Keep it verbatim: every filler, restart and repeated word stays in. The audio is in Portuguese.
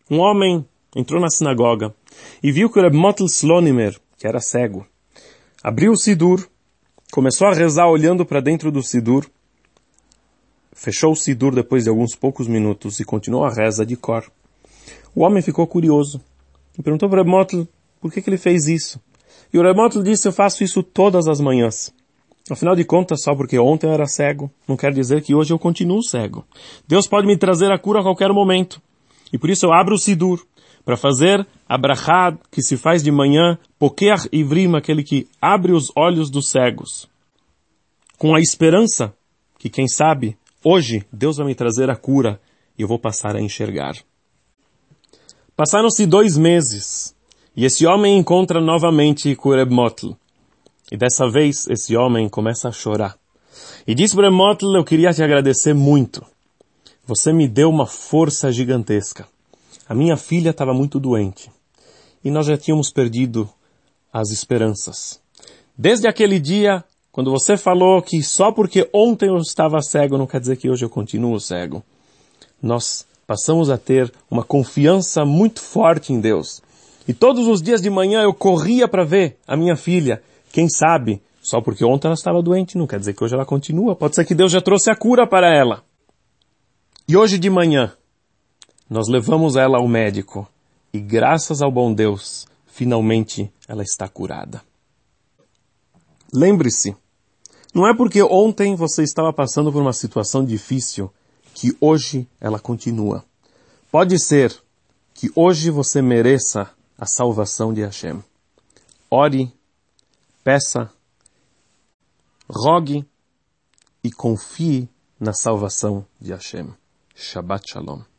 Um homem entrou na sinagoga e viu que o Reb Motl Slonimer, que era cego, abriu o Sidur, começou a rezar olhando para dentro do Sidur, fechou o Sidur depois de alguns poucos minutos e continuou a reza de cor. O homem ficou curioso e perguntou para o Reb Motl por que, que ele fez isso. E o Reb Motl disse: eu faço isso todas as manhãs. Afinal de contas, só porque ontem eu era cego, não quer dizer que hoje eu continuo cego. Deus pode me trazer a cura a qualquer momento. E por isso eu abro o Sidur para fazer a brachá que se faz de manhã, Pokeach Ivrim, aquele que abre os olhos dos cegos. Com a esperança que, quem sabe, hoje Deus vai me trazer a cura e eu vou passar a enxergar. Passaram-se dois meses e esse homem encontra novamente com o Reb Motl. E dessa vez esse homem começa a chorar. E diz para o Reb Motl: eu queria te agradecer muito. Você me deu uma força gigantesca. A minha filha estava muito doente. E nós já tínhamos perdido as esperanças. Desde aquele dia, quando você falou que só porque ontem eu estava cego, não quer dizer que hoje eu continuo cego. Nós passamos a ter uma confiança muito forte em Deus. E todos os dias de manhã eu corria para ver a minha filha. Quem sabe, só porque ontem ela estava doente, não quer dizer que hoje ela continua. Pode ser que Deus já trouxe a cura para ela. E hoje de manhã, nós levamos ela ao médico. E graças ao bom Deus, finalmente ela está curada. Lembre-se, não é porque ontem você estava passando por uma situação difícil que hoje ela continua. Pode ser que hoje você mereça a salvação de Hashem. Ore, peça, rogue e confie na salvação de Hashem. Shabbat Shalom.